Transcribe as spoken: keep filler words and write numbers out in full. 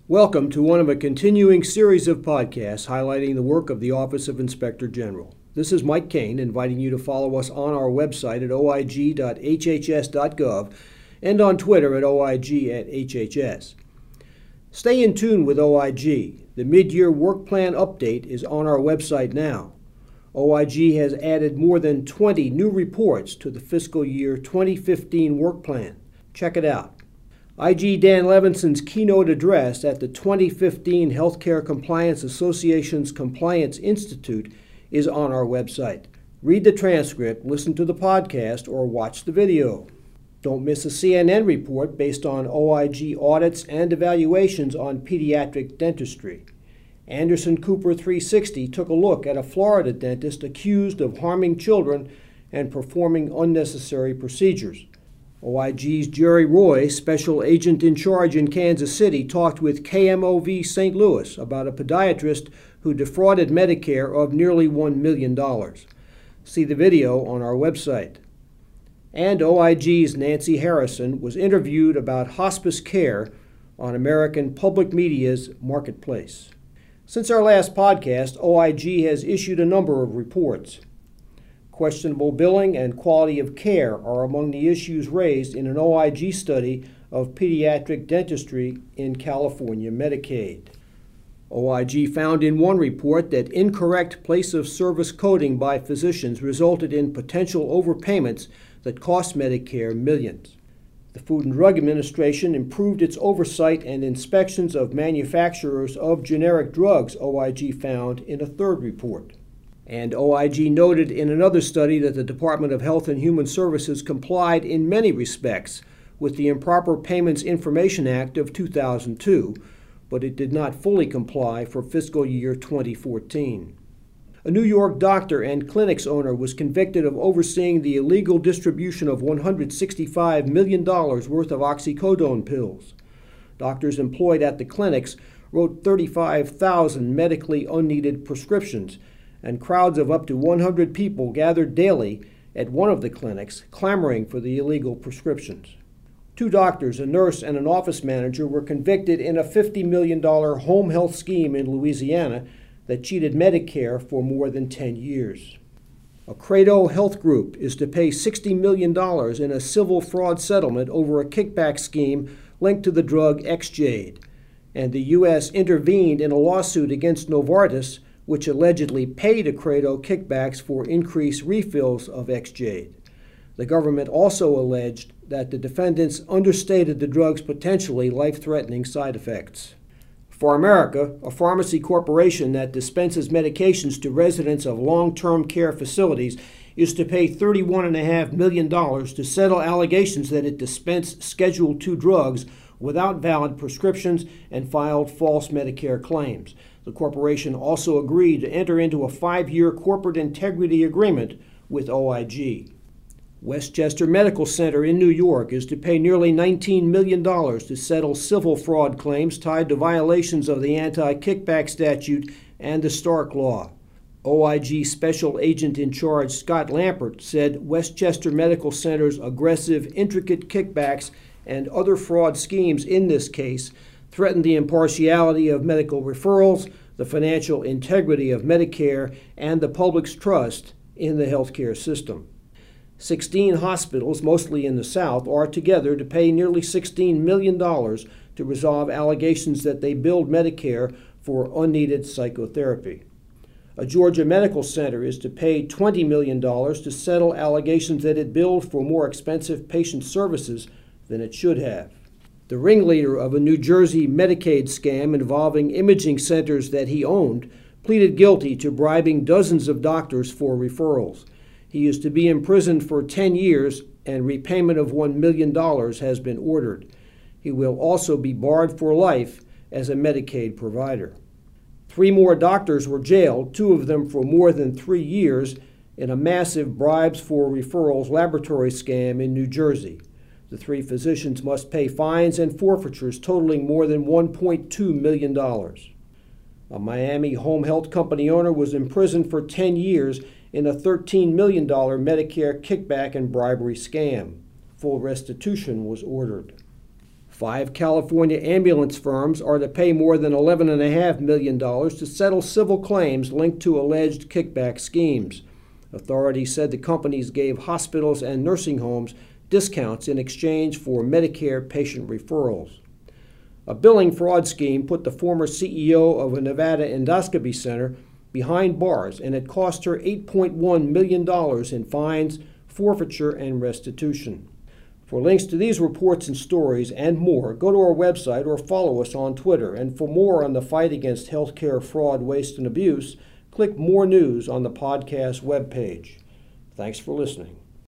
Welcome to one of a continuing series of podcasts highlighting the work of the Office of Inspector General. This is Mike Kane, inviting you to follow us on our website at o i g dot h h s dot gov and on Twitter at O I G at H H S. Stay in tune with O I G. The mid-year work plan update is on our website now. O I G has added more than twenty new reports to the fiscal year twenty fifteen work plan. Check it out. I G Dan Levinson's keynote address at the twenty fifteen Healthcare Compliance Association's Compliance Institute is on our website. Read the transcript, listen to the podcast, or watch the video. Don't miss a C N N report based on O I G audits and evaluations on pediatric dentistry. Anderson Cooper three sixty took a look at a Florida dentist accused of harming children and performing unnecessary procedures. O I G's Jerry Roy, special agent in charge in Kansas City, talked with K M O V Saint Louis about a podiatrist who defrauded Medicare of nearly one million dollars. See the video on our website. And O I G's Nancy Harrison was interviewed about hospice care on American Public Media's Marketplace. Since our last podcast, O I G has issued a number of reports. Questionable billing and quality of care are among the issues raised in an O I G study of pediatric dentistry in California Medicaid. O I G found in one report that incorrect place of service coding by physicians resulted in potential overpayments that cost Medicare millions. The Food and Drug Administration improved its oversight and inspections of manufacturers of generic drugs, O I G found in a third report. And O I G noted in another study that the Department of Health and Human Services complied in many respects with the Improper Payments Information Act of two thousand two, but it did not fully comply for fiscal year twenty fourteen. A New York doctor and clinics owner was convicted of overseeing the illegal distribution of one hundred sixty-five million dollars worth of oxycodone pills. Doctors employed at the clinics wrote thirty-five thousand medically unneeded prescriptions, and crowds of up to one hundred people gathered daily at one of the clinics, clamoring for the illegal prescriptions. Two doctors, a nurse, and an office manager were convicted in a fifty million dollars home health scheme in Louisiana that cheated Medicare for more than ten years. A Credo Health Group is to pay sixty million dollars in a civil fraud settlement over a kickback scheme linked to the drug Exjade, and the U S intervened in a lawsuit against Novartis, which allegedly paid a Credo kickbacks for increased refills of Exjade. The government also alleged that the defendants understated the drug's potentially life-threatening side effects. PharMerica, a pharmacy corporation that dispenses medications to residents of long-term care facilities, is to pay thirty-one point five million dollars to settle allegations that it dispensed Schedule two drugs without valid prescriptions and filed false Medicare claims. The corporation also agreed to enter into a five-year corporate integrity agreement with O I G. Westchester Medical Center in New York is to pay nearly nineteen million dollars to settle civil fraud claims tied to violations of the anti-kickback statute and the Stark Law. O I G Special Agent in Charge Scott Lampert said Westchester Medical Center's aggressive, intricate kickbacks and other fraud schemes in this case threaten the impartiality of medical referrals, the financial integrity of Medicare, and the public's trust in the healthcare system. Sixteen hospitals, mostly in the South, are together to pay nearly sixteen million dollars to resolve allegations that they billed Medicare for unneeded psychotherapy. A Georgia medical center is to pay twenty million dollars to settle allegations that it billed for more expensive patient services than it should have. The ringleader of a New Jersey Medicaid scam involving imaging centers that he owned pleaded guilty to bribing dozens of doctors for referrals. He is to be imprisoned for ten years, and repayment of one million dollars has been ordered. He will also be barred for life as a Medicaid provider. Three more doctors were jailed, two of them for more than three years, in a massive bribes for referrals laboratory scam in New Jersey. The three physicians must pay fines and forfeitures totaling more than one point two million dollars. A Miami home health company owner was imprisoned for ten years in a thirteen million dollars Medicare kickback and bribery scam. Full restitution was ordered. Five California ambulance firms are to pay more than eleven point five million dollars to settle civil claims linked to alleged kickback schemes. Authorities said the companies gave hospitals and nursing homes discounts in exchange for Medicare patient referrals. A billing fraud scheme put the former C E O of a Nevada endoscopy center behind bars, and it cost her eight point one million dollars in fines, forfeiture, and restitution. For links to these reports and stories and more, go to our website or follow us on Twitter. And for more on the fight against healthcare fraud, waste, and abuse, click More News on the podcast webpage. Thanks for listening.